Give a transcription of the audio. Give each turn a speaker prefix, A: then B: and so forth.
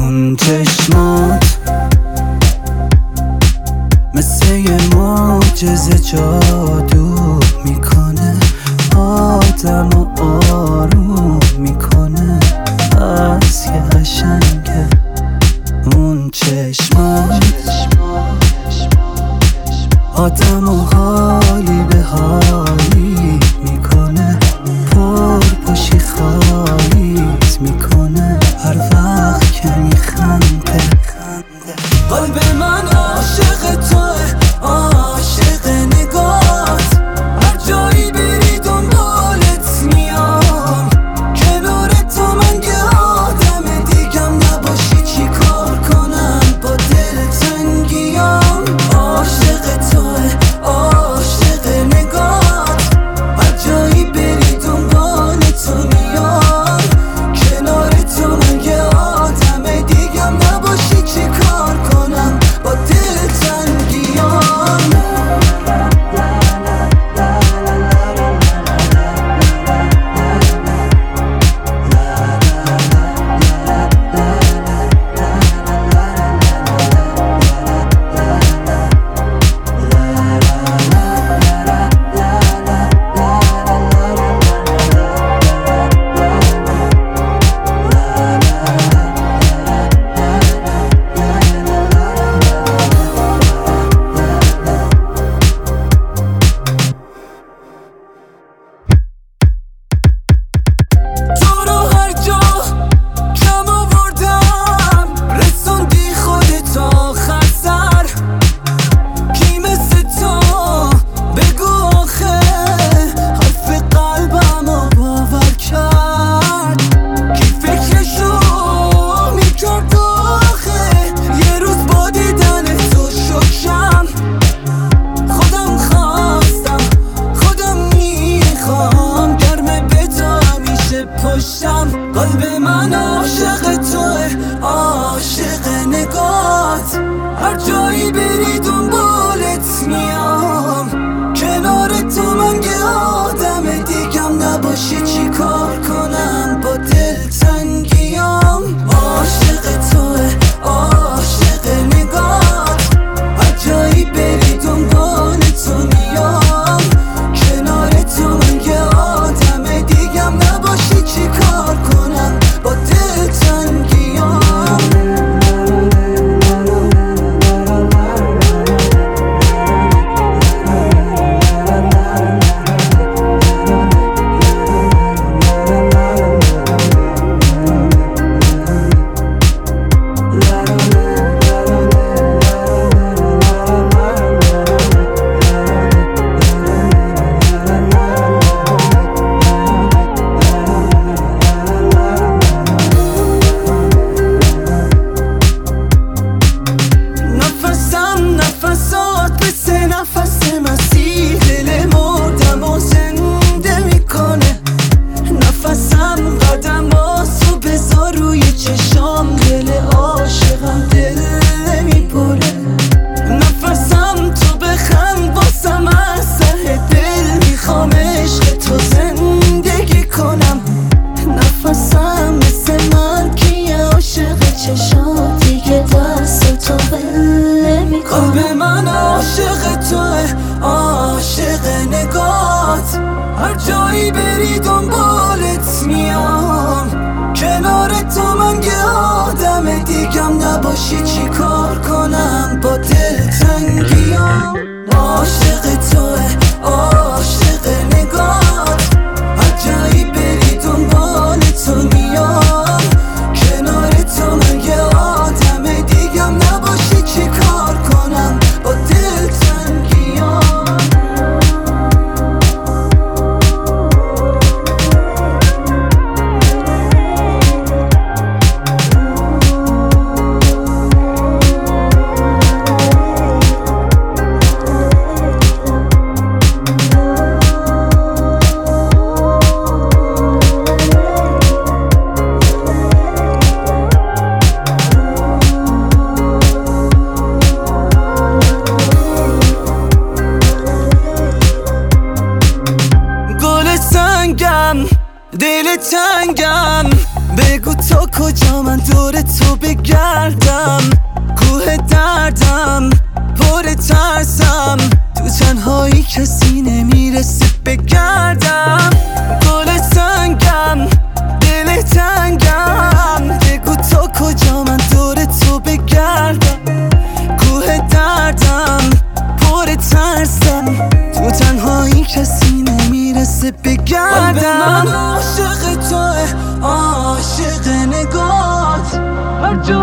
A: اون چشمات مثل یه معجزه جادو میکنه، آدمو آروم میکنه. از یه قشنگه اون چشمات، آدمو حالی به حالی میکنه، پرپشی خالیت میکنه هر وقت که میخنده. قلب من عاشق توه، عاشق نگات، هر جایی بری دنبالت میام. کنار تو من که آدم دیگم نباشی چی کار کنم با دلتنگیام. عاشق توه، عاشق نگات، هر جایی بری دنبال تو میام. کنار تو من که آدم دیگم نباشی چی کار کنم با دلتنگیام. قلب من عاشق توه، عاشق نگات، هر جایی بری دنبالت میام. کنار تو من که آدم دیگم نباشی چی کار کنم با دلتنگیام. عاشق توه، عاشق نگات، هر جایی بری دنبال تو میام. کنار تو من که آدم دیگم نباشی چی کار کنم با دلتنگیام. نفسات مثل نفس مسیح دل مردم و زنده میکنه. نفسم قدماتو بذار روی چشام، دل عاشقم دل نمیبره. نفسم تو بخند باسم از ته دل، میخوام عشق تو زندگی کنم. نفسم مثل من که عاشق چشاتی که دست تو بله میکنم. قلب من عاشق توه، عاشق نگات، هر جایی بری دنبالت میام. کنار تو من که آدم دیگم نباشی چی کار کنم با دلتنگیام. عاشق توه، عاشق نگات، هر جایی بری دنبال تو میام. کنار تو من که آدم دیگم نباشی چی کار کنم با دلتنگیام. دور تو بگردم، کوه دردم پر ترسم، تو تنهایی کسی نمیرسه بگردم. گل سنگم دل تنگم، بگو تا کجا من دور تو بگردم، کوه دردم پر ترسم، تو تنهایی کسی نمیرسه بگردم. من عاشق توه، عاشق نگات، هر جا